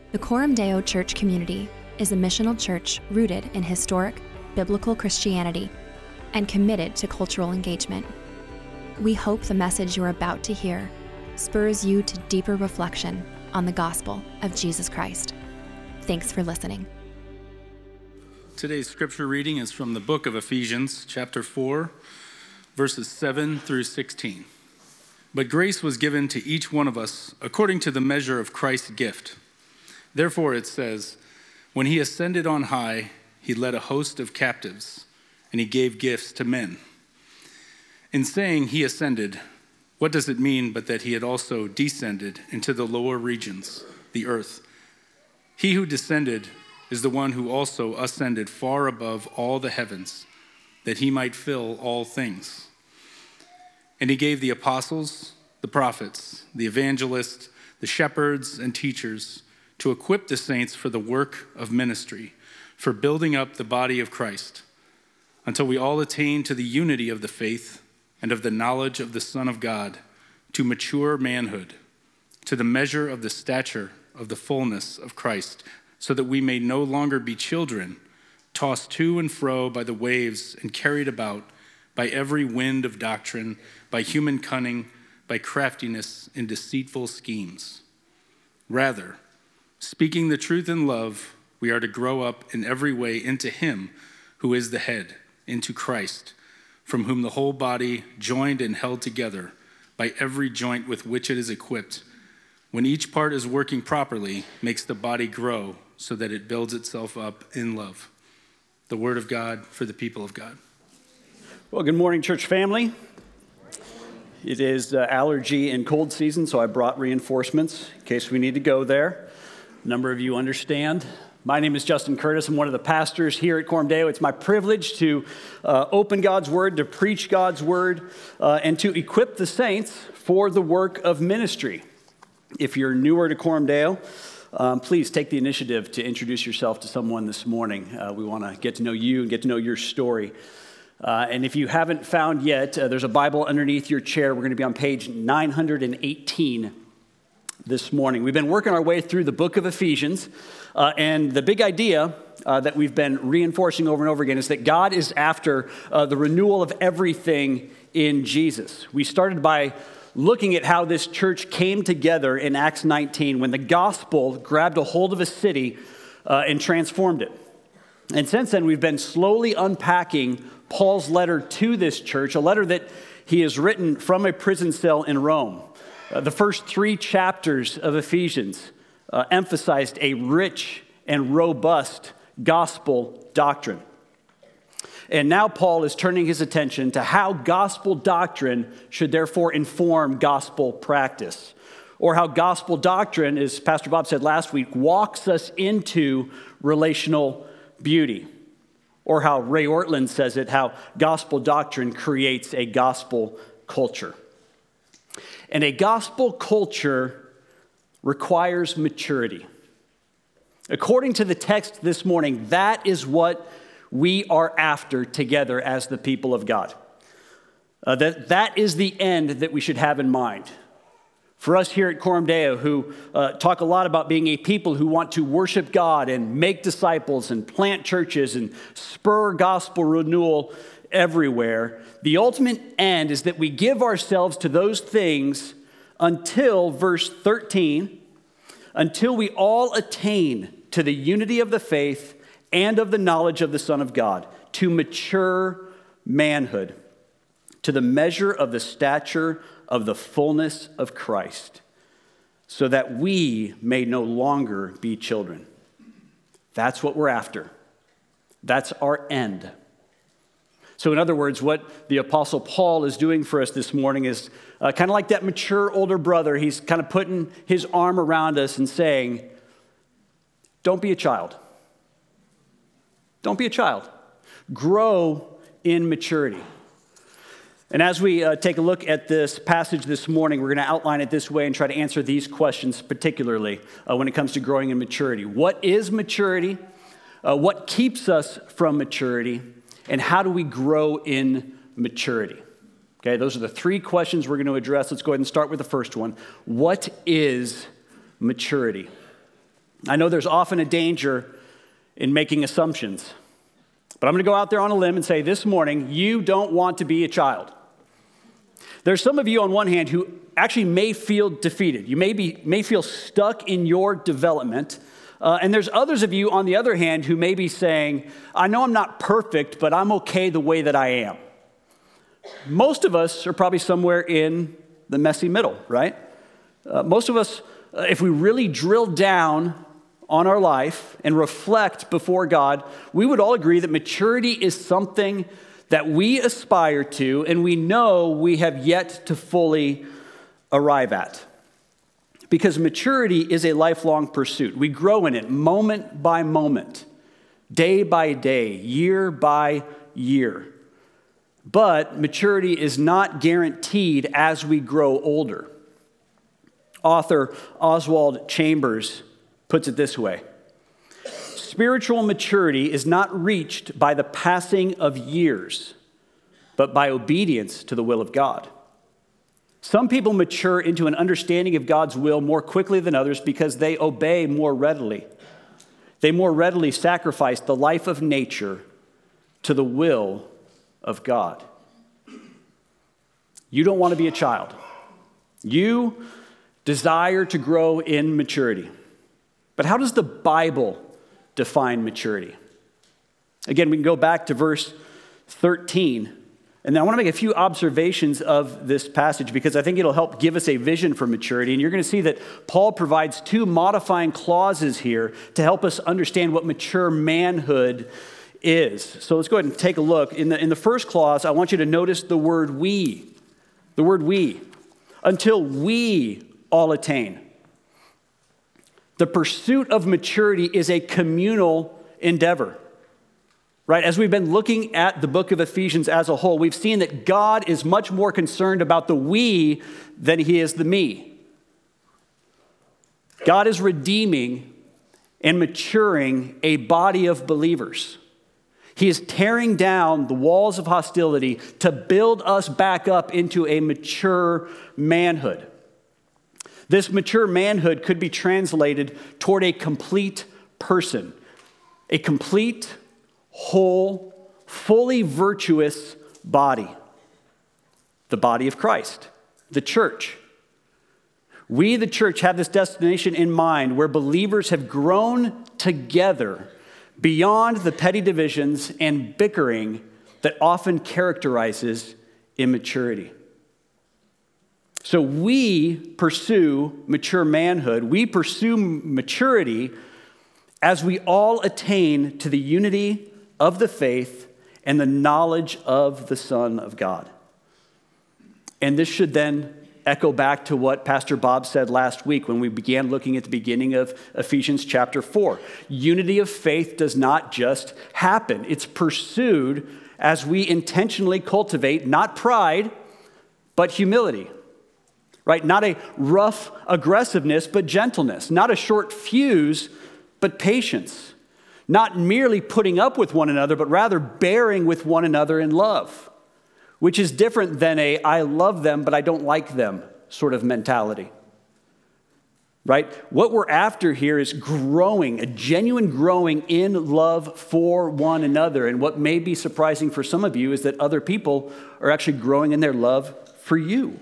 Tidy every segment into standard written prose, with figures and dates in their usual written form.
The Coram Deo Church community is a missional church rooted in historic, biblical Christianity and committed to cultural engagement. We hope the message you're about to hear spurs you to deeper reflection on the gospel of Jesus Christ. Thanks for listening. Today's scripture reading is from the book of Ephesians, chapter 4, verses 7 through 16. But grace was given to each one of us according to the measure of Christ's gift. Therefore it says, when he ascended on high, he led a host of captives, and he gave gifts to men. In saying he ascended, what does it mean but that he had also descended into the lower regions, the earth? He who descended is the one who also ascended far above all the heavens, that he might fill all things. And he gave the apostles, the prophets, the evangelists, the shepherds, and teachers to equip the saints for the work of ministry, for building up the body of Christ, until we all attain to the unity of the faith and of the knowledge of the Son of God, to mature manhood, to the measure of the stature of the fullness of Christ, so that we may no longer be children, tossed to and fro by the waves and carried about by every wind of doctrine, by human cunning, by craftiness in deceitful schemes. Rather, speaking the truth in love, we are to grow up in every way into him who is the head, into Christ, from whom the whole body, joined and held together by every joint with which it is equipped, when each part is working properly, makes the body grow so that it builds itself up in love. The word of God for the people of God. Well, good morning, church family. It is allergy and cold season, so I brought reinforcements in case we need to go there. A number of you understand. My name is Justin Curtis. I'm one of the pastors here at Coram Deo. It's my privilege to open God's Word, to preach God's Word, and to equip the saints for the work of ministry. If you're newer to Coram Deo, please take the initiative to introduce yourself to someone this morning. We want to get to know you and get to know your story. And if you haven't found yet, there's a Bible underneath your chair. We're going to be on page 918 this morning. We've been working our way through the book of Ephesians, and the big idea that we've been reinforcing over and over again is that God is after the renewal of everything in Jesus. We started by looking at how this church came together in Acts 19 when the gospel grabbed a hold of a city and transformed it. And since then, we've been slowly unpacking Paul's letter to this church, a letter that he has written from a prison cell in Rome. The first 3 chapters of Ephesians emphasized a rich and robust gospel doctrine. And now Paul is turning his attention to how gospel doctrine should therefore inform gospel practice, or how gospel doctrine, as Pastor Bob said last week, walks us into relational beauty, or how Ray Ortland says it, how gospel doctrine creates a gospel culture. And a gospel culture requires maturity. According to the text this morning, that is what we are after together as the people of God. That is the end that we should have in mind. For us here at Coram Deo, who talk a lot about being a people who want to worship God and make disciples and plant churches and spur gospel renewal everywhere, the ultimate end is that we give ourselves to those things until, verse 13, until we all attain to the unity of the faith and of the knowledge of the Son of God, to mature manhood, to the measure of the stature of the fullness of Christ, so that we may no longer be children. That's what we're after. That's our end. So in other words, what the Apostle Paul is doing for us this morning is kind of like that mature older brother. He's kind of putting his arm around us and saying, don't be a child. Don't be a child. Grow in maturity. And as we take a look at this passage this morning, we're going to outline it this way and try to answer these questions particularly when it comes to growing in maturity. What is maturity? What keeps us from maturity? And how do we grow in maturity? Okay, those are the 3 questions we're going to address. Let's go ahead and start with the first one. What is maturity? I know there's often a danger in making assumptions, but I'm going to go out there on a limb and say this morning, you don't want to be a child. There's some of you on one hand who actually may feel defeated. You may feel stuck in your development. And there's others of you on the other hand who may be saying, I know I'm not perfect, but I'm okay the way that I am. Most of us are probably somewhere in the messy middle, right? Most of us, if we really drill down on our life and reflect before God, we would all agree that maturity is something that we aspire to and we know we have yet to fully arrive at. Because maturity is a lifelong pursuit. We grow in it moment by moment, day by day, year by year. But maturity is not guaranteed as we grow older. Author Oswald Chambers puts it this way: spiritual maturity is not reached by the passing of years, but by obedience to the will of God. Some people mature into an understanding of God's will more quickly than others because they obey more readily. They more readily sacrifice the life of nature to the will of God. You don't want to be a child. You desire to grow in maturity. But how does the Bible define maturity? Again, we can go back to verse 13. And then I want to make a few observations of this passage because I think it'll help give us a vision for maturity. And you're going to see that Paul provides two modifying clauses here to help us understand what mature manhood is. So let's go ahead and take a look. In the first clause, I want you to notice the word we. The word we. Until we all attain. The pursuit of maturity is a communal endeavor. Right? As we've been looking at the book of Ephesians as a whole, we've seen that God is much more concerned about the we than he is the me. God is redeeming and maturing a body of believers. He is tearing down the walls of hostility to build us back up into a mature manhood. This mature manhood could be translated toward a complete person, a complete, whole, fully virtuous body. The body of Christ, the church. We, the church, have this destination in mind where believers have grown together beyond the petty divisions and bickering that often characterizes immaturity. So we pursue mature manhood. We pursue maturity as we all attain to the unity of the faith and the knowledge of the Son of God. And this should then echo back to what Pastor Bob said last week when we began looking at the beginning of Ephesians chapter 4. Unity of faith does not just happen. It's pursued as we intentionally cultivate not pride, but humility. Right? Not a rough aggressiveness, but gentleness. Not a short fuse, but patience. Not merely putting up with one another, but rather bearing with one another in love, which is different than a I love them, but I don't like them sort of mentality. Right? What we're after here is growing, a genuine growing in love for one another. And what may be surprising for some of you is that other people are actually growing in their love for you.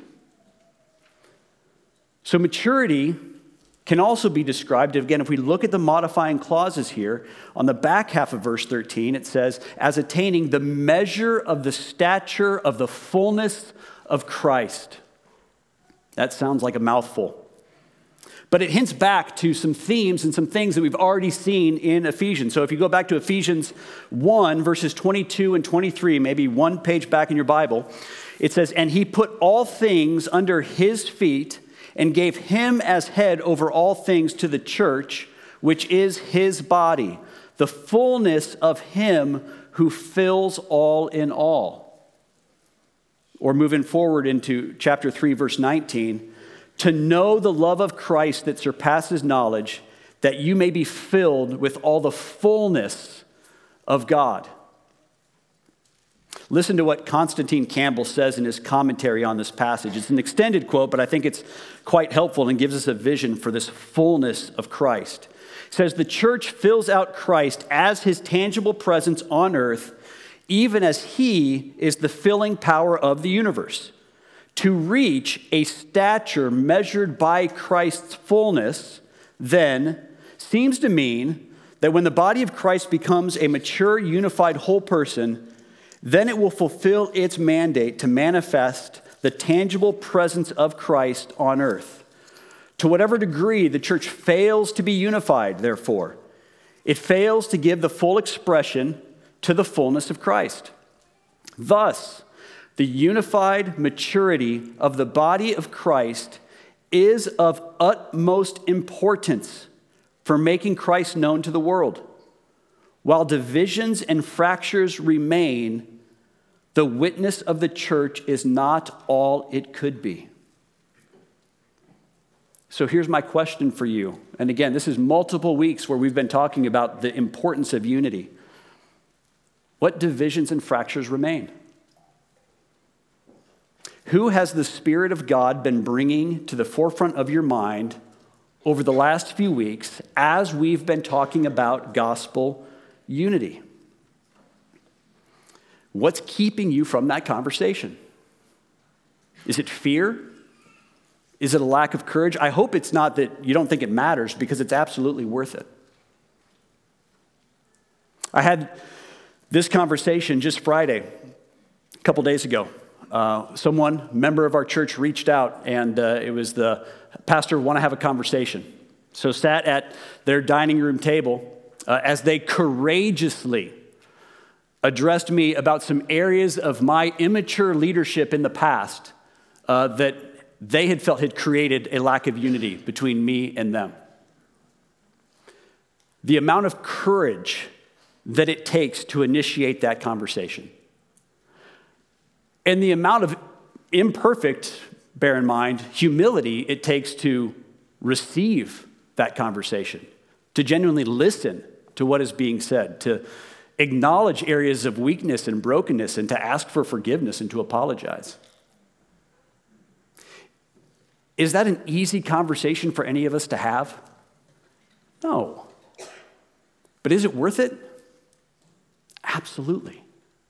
So maturity can also be described, again, if we look at the modifying clauses here, on the back half of verse 13, it says, as attaining the measure of the stature of the fullness of Christ. That sounds like a mouthful. But it hints back to some themes and some things that we've already seen in Ephesians. So if you go back to Ephesians 1, verses 22 and 23, maybe one page back in your Bible, it says, and he put all things under his feet and gave him as head over all things to the church, which is his body, the fullness of him who fills all in all. Or moving forward into chapter 3, verse 19, to know the love of Christ that surpasses knowledge, that you may be filled with all the fullness of God. Listen to what Constantine Campbell says in his commentary on this passage. It's an extended quote, but I think it's quite helpful and gives us a vision for this fullness of Christ. It says, the church fills out Christ as his tangible presence on earth, even as he is the filling power of the universe. To reach a stature measured by Christ's fullness, then, seems to mean that when the body of Christ becomes a mature, unified whole person, then it will fulfill its mandate to manifest the tangible presence of Christ on earth. To whatever degree the church fails to be unified, therefore, it fails to give the full expression to the fullness of Christ. Thus, the unified maturity of the body of Christ is of utmost importance for making Christ known to the world. While divisions and fractures remain, the witness of the church is not all it could be. So here's my question for you. And again, this is multiple weeks where we've been talking about the importance of unity. What divisions and fractures remain? Who has the Spirit of God been bringing to the forefront of your mind over the last few weeks as we've been talking about gospel unity? What's keeping you from that conversation? Is it fear? Is it a lack of courage? I hope it's not that you don't think it matters, because it's absolutely worth it. I had this conversation just Friday, a couple days ago. Member of our church reached out, and it was the pastor want to have a conversation. So sat at their dining room table as they courageously addressed me about some areas of my immature leadership in the past that they had felt had created a lack of unity between me and them. The amount of courage that it takes to initiate that conversation. And the amount of imperfect, bear in mind, humility it takes to receive that conversation, to genuinely listen to what is being said, to acknowledge areas of weakness and brokenness, and to ask for forgiveness and to apologize. Is that an easy conversation for any of us to have? No. But is it worth it? Absolutely.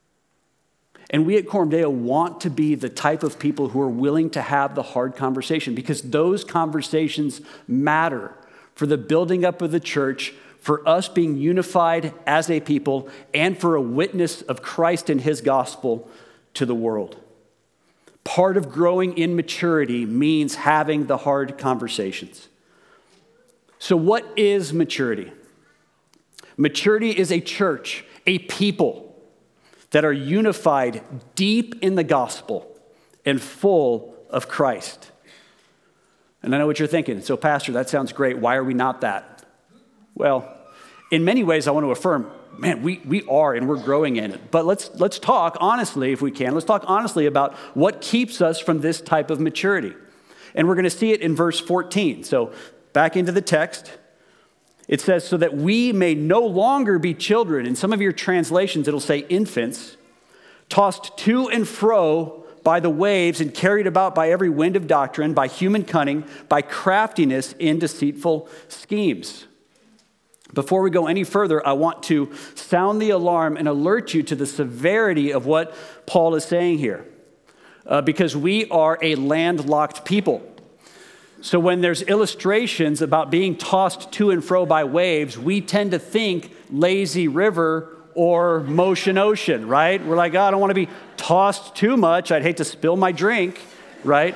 And we at Coram Deo want to be the type of people who are willing to have the hard conversation, because those conversations matter for the building up of the church, for us being unified as a people, and for a witness of Christ and his gospel to the world. Part of growing in maturity means having the hard conversations. So what is maturity? Maturity is a church, a people that are unified deep in the gospel and full of Christ. And I know what you're thinking. So, Pastor, that sounds great. Why are we not that? Well, in many ways, I want to affirm, man, we are, and we're growing in it. But let's talk honestly, if we can. Let's talk honestly about what keeps us from this type of maturity. And we're going to see it in verse 14. So, back into the text. It says, so that we may no longer be children. In some of your translations, it'll say infants, tossed to and fro by the waves and carried about by every wind of doctrine, by human cunning, by craftiness in deceitful schemes. Before we go any further, I want to sound the alarm and alert you to the severity of what Paul is saying here. Because we are a landlocked people. So when there's illustrations about being tossed to and fro by waves, we tend to think lazy river or motion ocean, right? We're like, oh, I don't want to be tossed too much. I'd hate to spill my drink, right?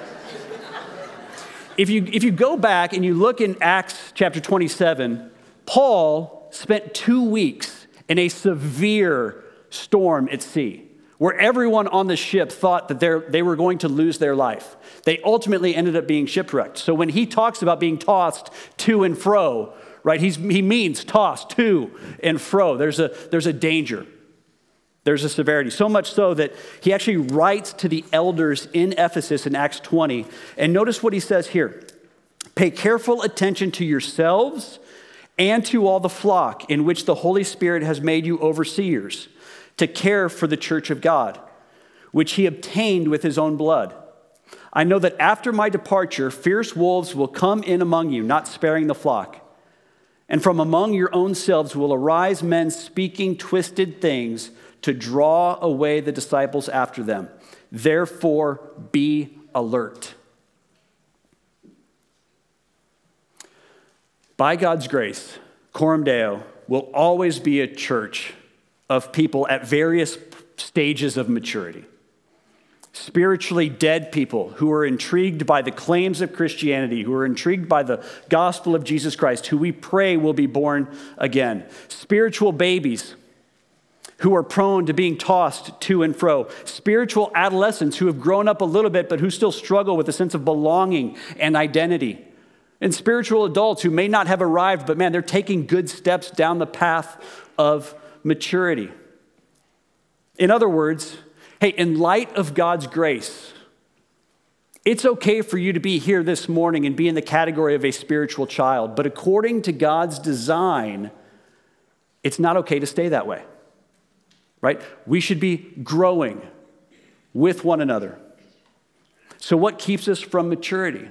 If you go back and you look in Acts chapter 27, Paul spent 2 weeks in a severe storm at sea, where everyone on the ship thought that they were going to lose their life. They ultimately ended up being shipwrecked. So when he talks about being tossed to and fro, right, he means tossed to and fro. There's a danger. There's a severity. So much so that he actually writes to the elders in Ephesus in Acts 20. And notice what he says here. Pay careful attention to yourselves and to all the flock in which the Holy Spirit has made you overseers, to care for the church of God, which he obtained with his own blood. I know that after my departure, fierce wolves will come in among you, not sparing the flock. And from among your own selves will arise men speaking twisted things to draw away the disciples after them. Therefore, be alert. By God's grace, Coram Deo will always be a church of people at various stages of maturity. Spiritually dead people who are intrigued by the claims of Christianity, who are intrigued by the gospel of Jesus Christ, who we pray will be born again. Spiritual babies who are prone to being tossed to and fro. Spiritual adolescents who have grown up a little bit, but who still struggle with a sense of belonging and identity. And spiritual adults who may not have arrived, but man, they're taking good steps down the path of maturity. In other words, hey, in light of God's grace, it's okay for you to be here this morning and be in the category of a spiritual child, but according to God's design, it's not okay to stay that way, right? We should be growing with one another. So what keeps us from maturity?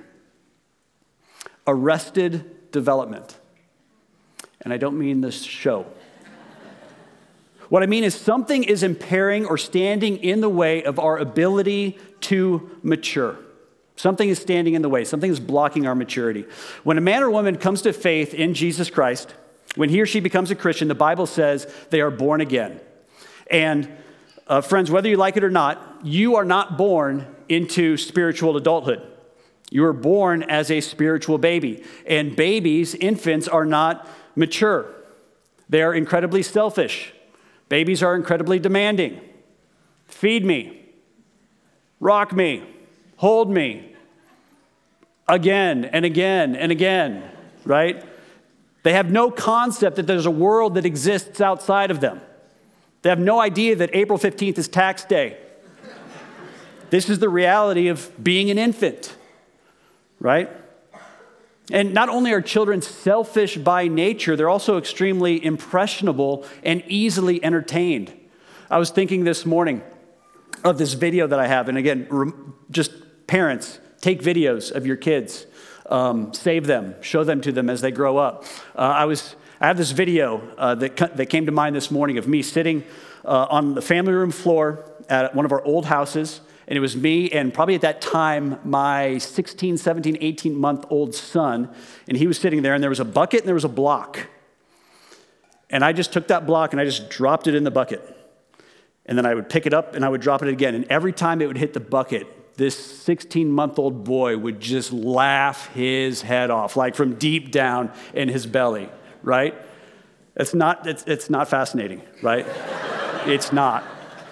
Arrested development. And I don't mean this show. What I mean is something is impairing or standing in the way of our ability to mature. Something is standing in the way. Something is blocking our maturity. When a man or woman comes to faith in Jesus Christ, when he or she becomes a Christian, the Bible says they are born again. And friends, whether you like it or not, you are not born into spiritual adulthood. You are born as a spiritual baby. And babies, infants, are not mature. They are incredibly selfish. Babies are incredibly demanding. Feed me, rock me, hold me, again and again and again, right? They have no concept that there's a world that exists outside of them. They have no idea that April 15th is tax day. This is the reality of being an infant, right? And not only are children selfish by nature, they're also extremely impressionable and easily entertained. I was thinking this morning of this video that I have, and again, just parents, take videos of your kids, save them, show them to them as they grow up. I have this video that came to mind this morning of me sitting on the family room floor at one of our old houses. And it was me and probably at that time, my 16, 17, 18-month-old son. And he was sitting there, and there was a bucket and there was a block. And I just took that block and I just dropped it in the bucket. And then I would pick it up and I would drop it again. And every time it would hit the bucket, this 16-month-old boy would just laugh his head off, like from deep down in his belly, right? It's not fascinating, right? It's not.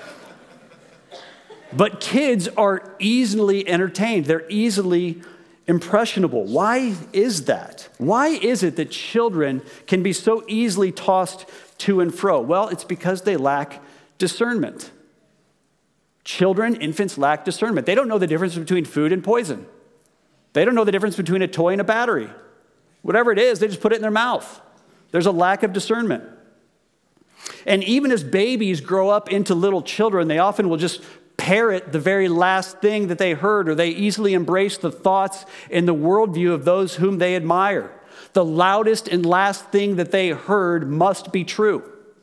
But kids are easily entertained. They're easily impressionable. Why is that? Why is it that children can be so easily tossed to and fro? Well, it's because they lack discernment. Children, infants lack discernment. They don't know the difference between food and poison. They don't know the difference between a toy and a battery. Whatever it is, they just put it in their mouth. There's a lack of discernment. And even as babies grow up into little children, they often will just parrot the very last thing that they heard, or they easily embrace the thoughts and the worldview of those whom they admire. The loudest and last thing that they heard must be true.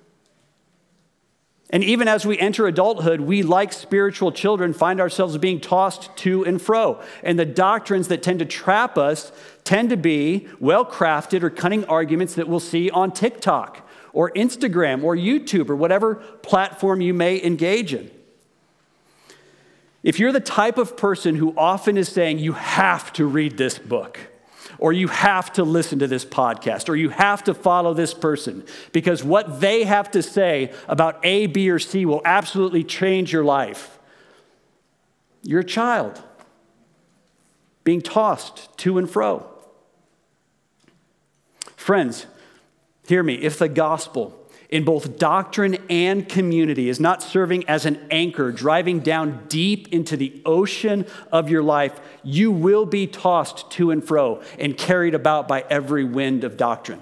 And even as we enter adulthood, we, like spiritual children, find ourselves being tossed to and fro. And the doctrines that tend to trap us tend to be well-crafted or cunning arguments that we'll see on TikTok or Instagram or YouTube or whatever platform you may engage in. If you're the type of person who often is saying, you have to read this book, or you have to listen to this podcast, or you have to follow this person, because what they have to say about A, B, or C will absolutely change your life, you're a child being tossed to and fro. Friends, hear me. If the gospel in both doctrine and community is not serving as an anchor, driving down deep into the ocean of your life, you will be tossed to and fro and carried about by every wind of doctrine.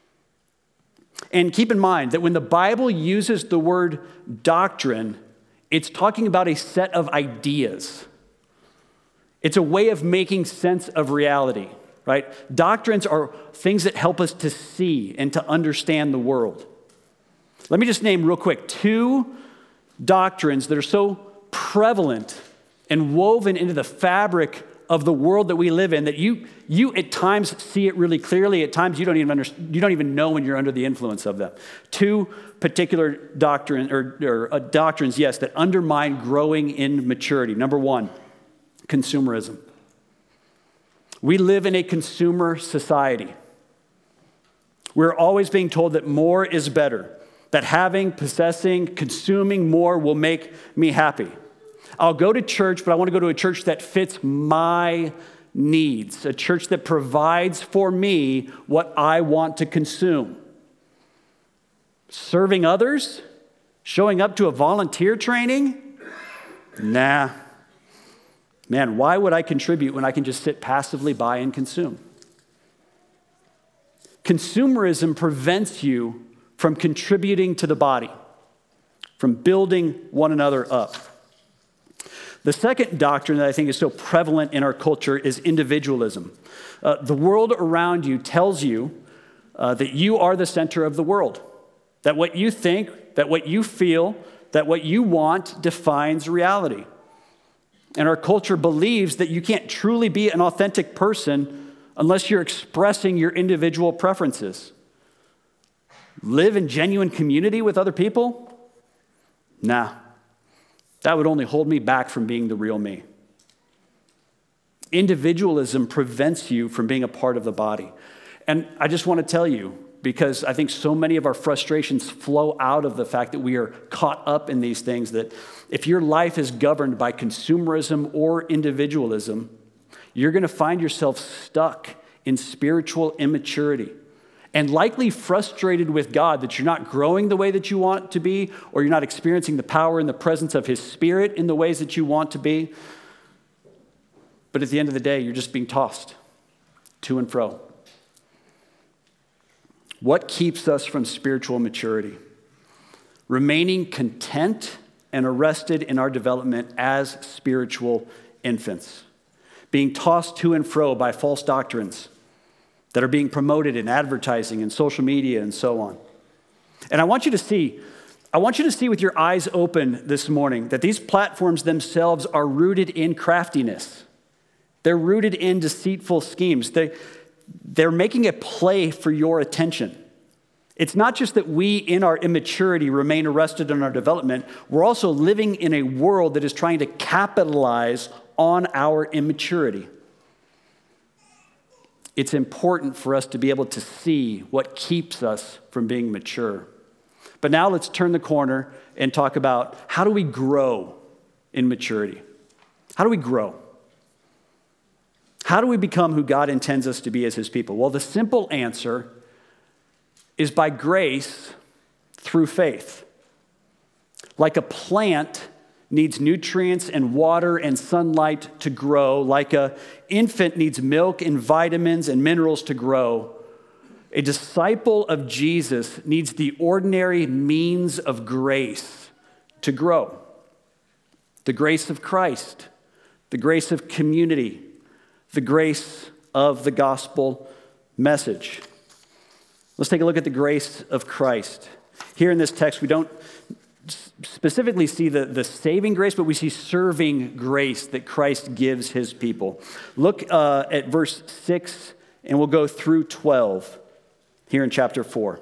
And keep in mind that when the Bible uses the word doctrine, It's talking about a set of ideas. It's a way of making sense of reality, right? Doctrines are things that help us to see and to understand the world. Let me just name real quick 2 doctrines that are so prevalent and woven into the fabric of the world that we live in that you at times see it really clearly. At times you don't even know when you're under the influence of them. 2 particular doctrines yes, that undermine growing in maturity. Number 1, consumerism. We live in a consumer society. We're always being told that more is better, that having, possessing, consuming more will make me happy. I'll go to church, but I want to go to a church that fits my needs, a church that provides for me what I want to consume. Serving others? Showing up to a volunteer training? Nah. Man, why would I contribute when I can just sit passively by and consume? Consumerism prevents you from contributing to the body, from building one another up. The second doctrine that I think is so prevalent in our culture is individualism. The world around you tells you that you are the center of the world, that what you think, that what you feel, that what you want defines reality. And our culture believes that you can't truly be an authentic person unless you're expressing your individual preferences. Live in genuine community with other people? Nah. That would only hold me back from being the real me. Individualism prevents you from being a part of the body. And I just want to tell you, because I think so many of our frustrations flow out of the fact that we are caught up in these things, that if your life is governed by consumerism or individualism, you're going to find yourself stuck in spiritual immaturity and likely frustrated with God that you're not growing the way that you want to be, or you're not experiencing the power and the presence of His Spirit in the ways that you want to be. But at the end of the day, you're just being tossed to and fro. What keeps us from spiritual maturity? Remaining content and arrested in our development as spiritual infants. Being tossed to and fro by false doctrines that are being promoted in advertising and social media and so on. And I want you to see with your eyes open this morning that these platforms themselves are rooted in craftiness. They're rooted in deceitful schemes. They're making a play for your attention. It's not just that we, in our immaturity, remain arrested in our development. We're also living in a world that is trying to capitalize on our immaturity. It's important for us to be able to see what keeps us from being mature. But now let's turn the corner and talk about how do we grow in maturity? How do we grow? How do we become who God intends us to be as His people? Well, the simple answer is by grace through faith. Like a plant needs nutrients and water and sunlight to grow, like an infant needs milk and vitamins and minerals to grow, a disciple of Jesus needs the ordinary means of grace to grow. The grace of Christ, the grace of community, the grace of the gospel message. Let's take a look at the grace of Christ. Here in this text, we don't specifically see the saving grace, but we see serving grace that Christ gives His people. Look at verse 6, and we'll go through 12 here in chapter 4.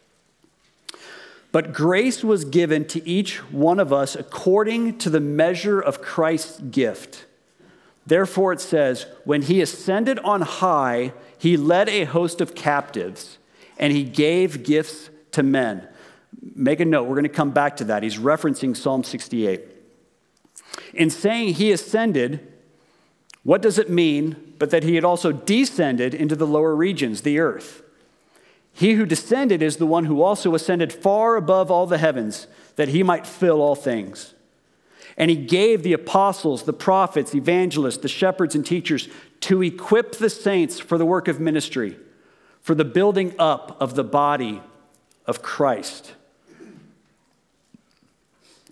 But grace was given to each one of us according to the measure of Christ's gift. Therefore it says, when He ascended on high, He led a host of captives, and He gave gifts to men. Make a note, we're going to come back to that. He's referencing Psalm 68. In saying He ascended, what does it mean but that He had also descended into the lower regions, the earth? He who descended is the one who also ascended far above all the heavens, that He might fill all things. And He gave the apostles, the prophets, evangelists, the shepherds and teachers to equip the saints for the work of ministry, for the building up of the body of Christ.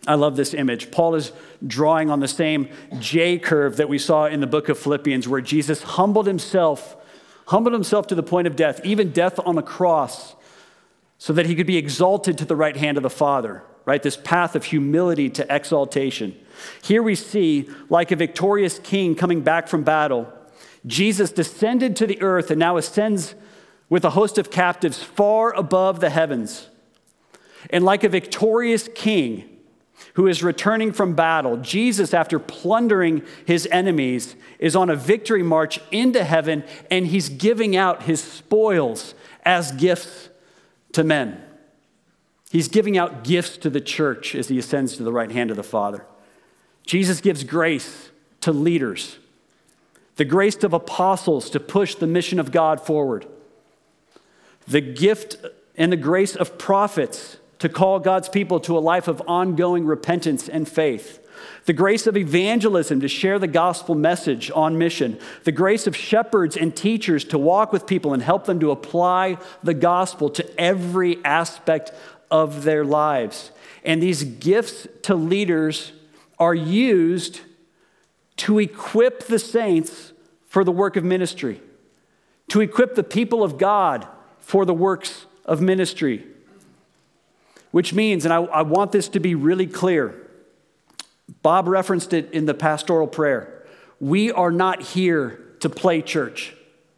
I love this image. Paul is drawing on the same J curve that we saw in the book of Philippians, where Jesus humbled himself to the point of death, even death on the cross, so that he could be exalted to the right hand of the Father, right? This path of humility to exaltation. Here we see, like a victorious king coming back from battle, Jesus descended to the earth and now ascends with a host of captives far above the heavens. And like a victorious king who is returning from battle, Jesus, after plundering his enemies, is on a victory march into heaven, and he's giving out his spoils as gifts to men. He's giving out gifts to the church as he ascends to the right hand of the Father. Jesus gives grace to leaders, the grace of apostles to push the mission of God forward, the gift and the grace of prophets to call God's people to a life of ongoing repentance and faith, the grace of evangelism to share the gospel message on mission, the grace of shepherds and teachers to walk with people and help them to apply the gospel to every aspect of their lives. And these gifts to leaders are used to equip the saints for the work of ministry, to equip the people of God for the works of ministry. Which means, and I want this to be really clear, Bob referenced it in the pastoral prayer, we are not here to play church.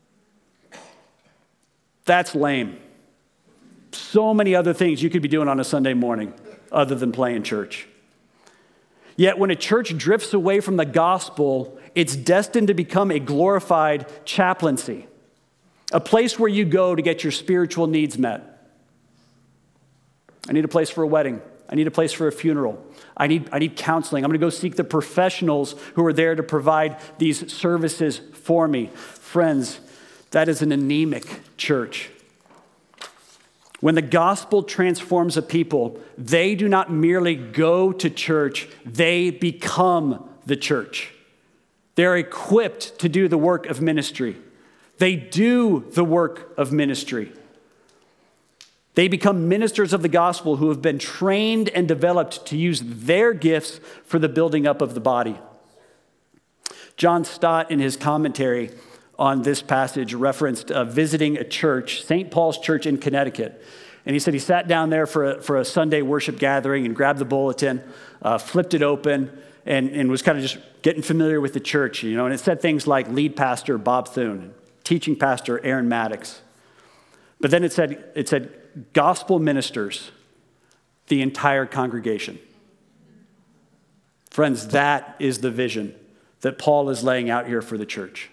That's lame. So many other things you could be doing on a Sunday morning other than playing church. Yet when a church drifts away from the gospel, it's destined to become a glorified chaplaincy, a place where you go to get your spiritual needs met. I need a place for a wedding. I need a place for a funeral. I need counseling. I'm going to go seek the professionals who are there to provide these services for me. Friends, that is an anemic church. When the gospel transforms a people, they do not merely go to church, they become the church. They're equipped to do the work of ministry. They do the work of ministry. They become ministers of the gospel who have been trained and developed to use their gifts for the building up of the body. John Stott, in his commentary on this passage, referenced visiting a church, St. Paul's Church in Connecticut. And he said he sat down there for a Sunday worship gathering and grabbed the bulletin, flipped it open, and was kind of just getting familiar with the church, you know. And it said things like lead pastor Bob Thune, teaching pastor Aaron Maddox. But then it said gospel ministers, the entire congregation. Friends, that is the vision that Paul is laying out here for the church.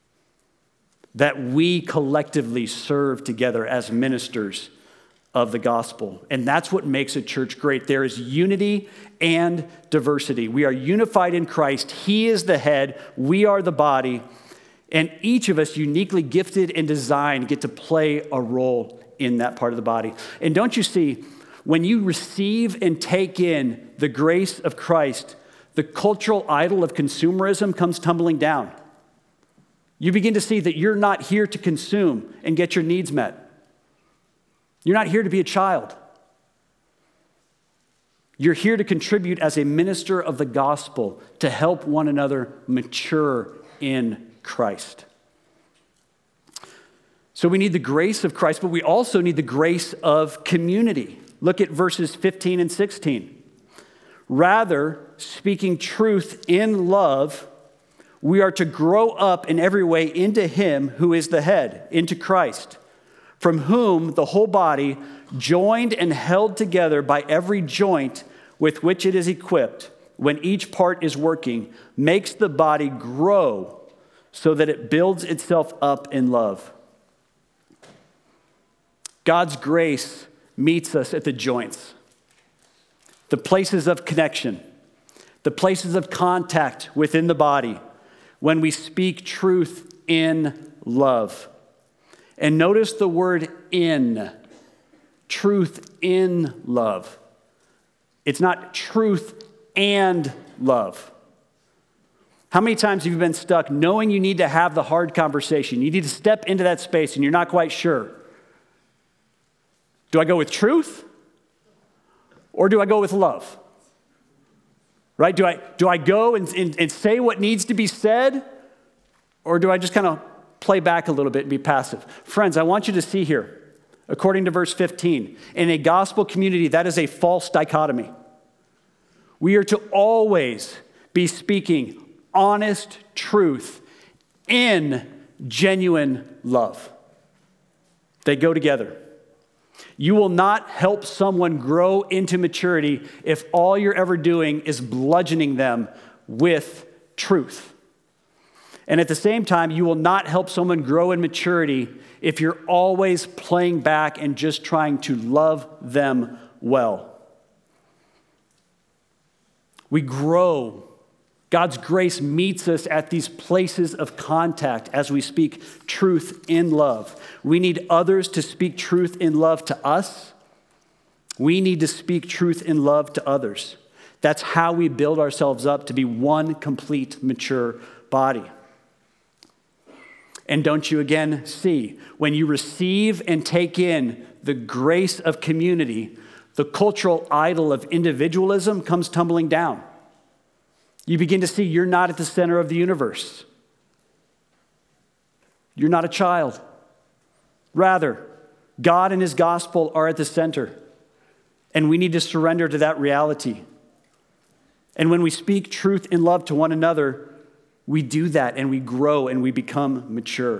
That we collectively serve together as ministers of the gospel. And that's what makes a church great. There is unity and diversity. We are unified in Christ. He is the head. We are the body. And each of us, uniquely gifted and designed, get to play a role in that part of the body. And don't you see, when you receive and take in the grace of Christ, the cultural idol of consumerism comes tumbling down. You begin to see that you're not here to consume and get your needs met. You're not here to be a child. You're here to contribute as a minister of the gospel to help one another mature in Christ. So we need the grace of Christ, but we also need the grace of community. Look at verses 15 and 16. Rather, speaking truth in love, we are to grow up in every way into him who is the head, into Christ, from whom the whole body, joined and held together by every joint with which it is equipped, when each part is working, makes the body grow so that it builds itself up in love. God's grace meets us at the joints, the places of connection, the places of contact within the body when we speak truth in love. And notice the word in, truth in love. It's not truth and love. How many times have you been stuck knowing you need to have the hard conversation? You need to step into that space and you're not quite sure. Do I go with truth or do I go with love? Right? Do I go and say what needs to be said? Or do I just kind of play back a little bit and be passive? Friends, I want you to see here, according to verse 15, in a gospel community, that is a false dichotomy. We are to always be speaking honest truth in genuine love. They go together. You will not help someone grow into maturity if all you're ever doing is bludgeoning them with truth. And at the same time, you will not help someone grow in maturity if you're always playing back and just trying to love them well. We grow. God's grace meets us at these places of contact as we speak truth in love. We need others to speak truth in love to us. We need to speak truth in love to others. That's how we build ourselves up to be one complete, mature body. And don't you again see, when you receive and take in the grace of community, the cultural idol of individualism comes tumbling down. You begin to see you're not at the center of the universe. You're not a child. Rather, God and his gospel are at the center, and we need to surrender to that reality. And when we speak truth in love to one another, we do that and we grow and we become mature.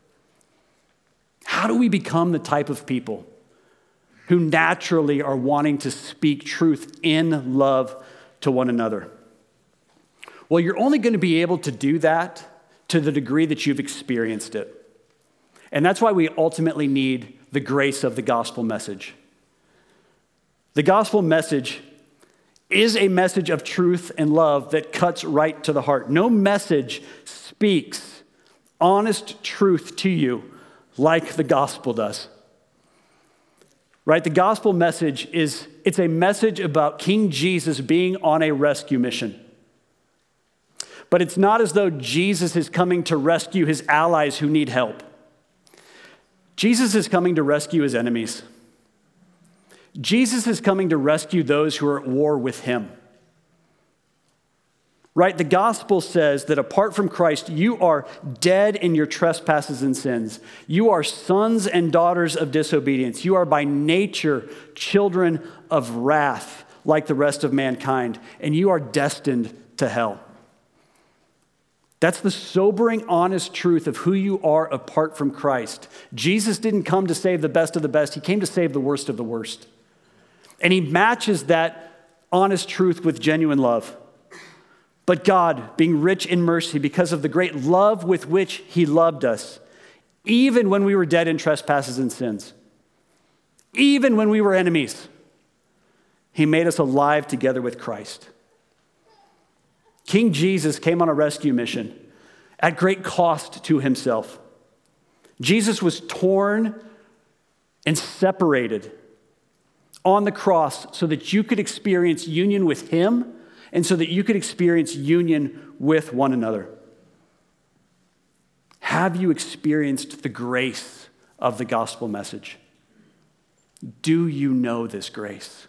How do we become the type of people who naturally are wanting to speak truth in love to one another? Well, you're only going to be able to do that to the degree that you've experienced it. And that's why we ultimately need the grace of the gospel message. The gospel message is a message of truth and love that cuts right to the heart. No message speaks honest truth to you like the gospel does. Right? The gospel message it's a message about King Jesus being on a rescue mission. But it's not as though Jesus is coming to rescue his allies who need help. Jesus is coming to rescue his enemies. Jesus is coming to rescue those who are at war with him. Right? The gospel says that apart from Christ, you are dead in your trespasses and sins. You are sons and daughters of disobedience. You are by nature children of wrath like the rest of mankind, and you are destined to hell. That's the sobering, honest truth of who you are apart from Christ. Jesus didn't come to save the best of the best. He came to save the worst of the worst. And he matches that honest truth with genuine love. But God, being rich in mercy because of the great love with which he loved us, even when we were dead in trespasses and sins, even when we were enemies, he made us alive together with Christ. King Jesus came on a rescue mission at great cost to himself. Jesus was torn and separated on the cross so that you could experience union with him and so that you could experience union with one another. Have you experienced the grace of the gospel message? Do you know this grace?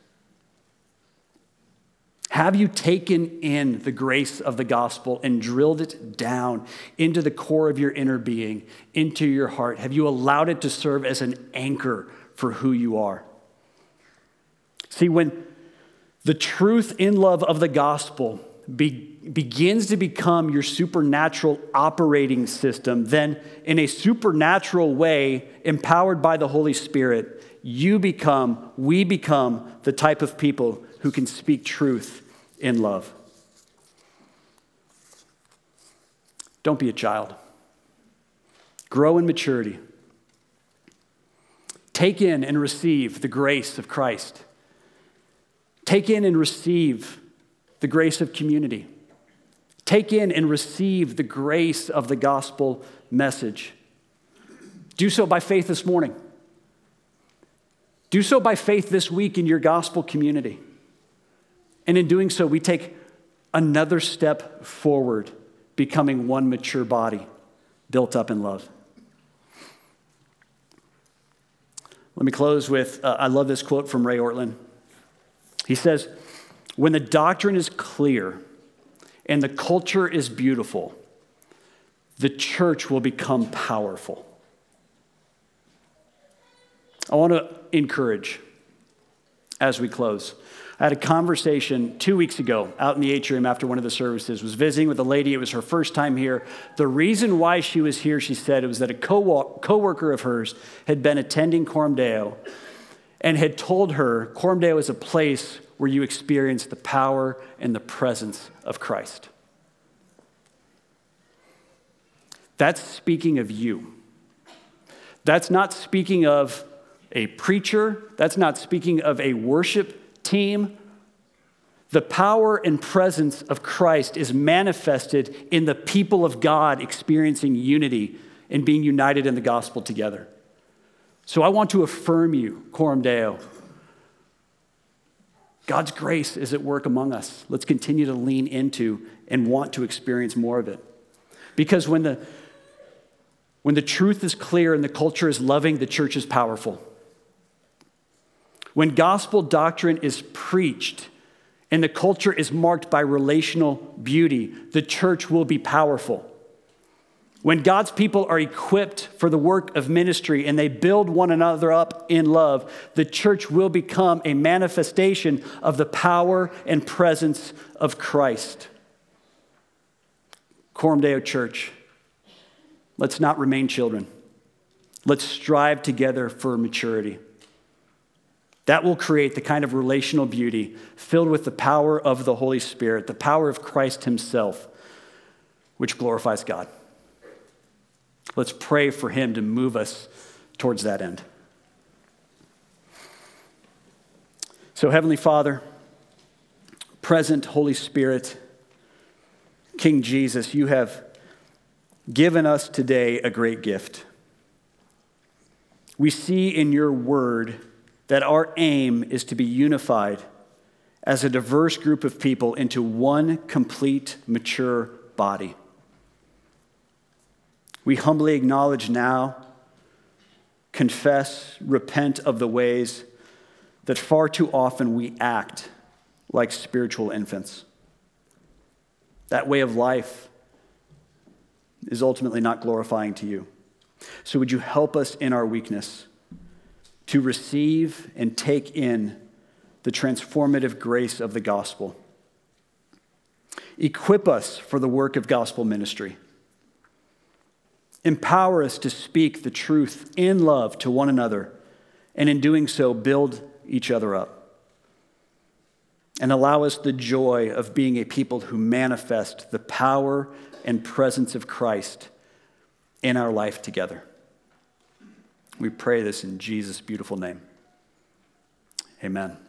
Have you taken in the grace of the gospel and drilled it down into the core of your inner being, into your heart? Have you allowed it to serve as an anchor for who you are? See, when the truth in love of the gospel begins to become your supernatural operating system, then in a supernatural way, empowered by the Holy Spirit, we become the type of people who can speak truth in love. Don't be a child. Grow in maturity. Take in and receive the grace of Christ. Take in and receive the grace of community. Take in and receive the grace of the gospel message. Do so by faith this morning. Do so by faith this week in your gospel community. And in doing so, we take another step forward, becoming one mature body, built up in love. Let me close with, I love this quote from Ray Ortlund. He says, when the doctrine is clear and the culture is beautiful, the church will become powerful. I want to encourage as we close. I had a conversation 2 weeks ago out in the atrium after one of the services. Was visiting with a lady. It was her first time here. The reason why she was here, she said, it was that a co-worker of hers had been attending Coram Deo and had told her Coram Deo is a place where you experience the power and the presence of Christ. That's speaking of you. That's not speaking of a preacher. That's not speaking of a worship team. The power and presence of Christ is manifested in the people of God experiencing unity and being united in the gospel together. So I want to affirm you, Coram Deo. God's grace is at work among us. Let's continue to lean into and want to experience more of it. Because when the truth is clear and the culture is loving, the church is powerful. When gospel doctrine is preached and the culture is marked by relational beauty, the church will be powerful. When God's people are equipped for the work of ministry and they build one another up in love, the church will become a manifestation of the power and presence of Christ. Coram Deo Church, let's not remain children. Let's strive together for maturity. That will create the kind of relational beauty filled with the power of the Holy Spirit, the power of Christ himself, which glorifies God. Let's pray for him to move us towards that end. So, Heavenly Father, present Holy Spirit, King Jesus, you have given us today a great gift. We see in your word that our aim is to be unified as a diverse group of people into one complete, mature body. We humbly acknowledge now, confess, repent of the ways that far too often we act like spiritual infants. That way of life is ultimately not glorifying to you. So would you help us in our weakness to receive and take in the transformative grace of the gospel. Equip us for the work of gospel ministry. Empower us to speak the truth in love to one another, and in doing so, build each other up. And allow us the joy of being a people who manifest the power and presence of Christ in our life together. We pray this in Jesus' beautiful name. Amen.